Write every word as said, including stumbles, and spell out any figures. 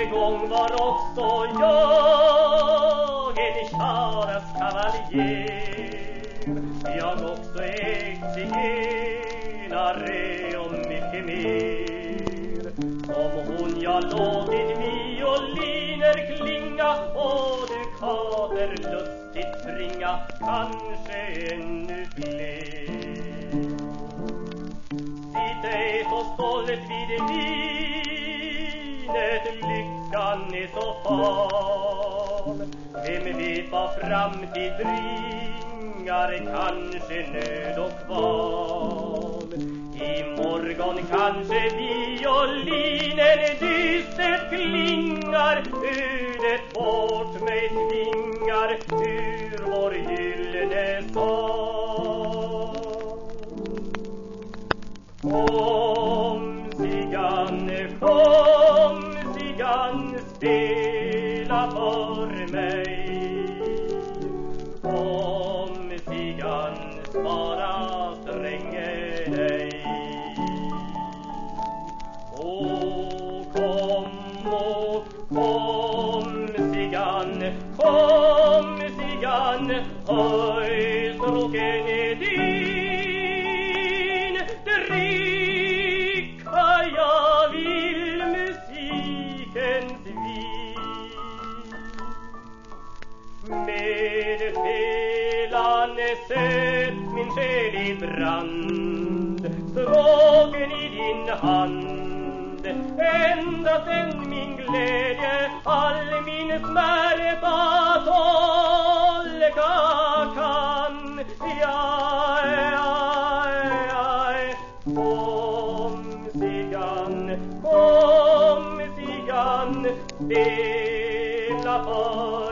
En gång var också jag en Charas kavaljer. Jag också ägt zigenare och mycket mer. Som hon jag låtit violiner klinga och dukater lustigt springa, kanske ännu fler. Sitt ej så stolt vid vinet, lyckan är så fal. Vem vet vad framtid bringar, kanske nöd och kval. I morgon kanske violinen dystert klingar, ödet bort mig tvingar ur vår gyllene sal. Kom Sigan, kom Sigan, spela för mig. Kom Sigan, spara strängen ej. Åh, kom, åh, kom Sigan, kom Sigan, höj stråken är din. Dricka jag vill musikens vin. Med felande söt min själ i brand, stråken i din hand, ända sen min glädje all min smärta tolka kan. Ja, ja, ja. Kom Sigan, kom Sigan, spela för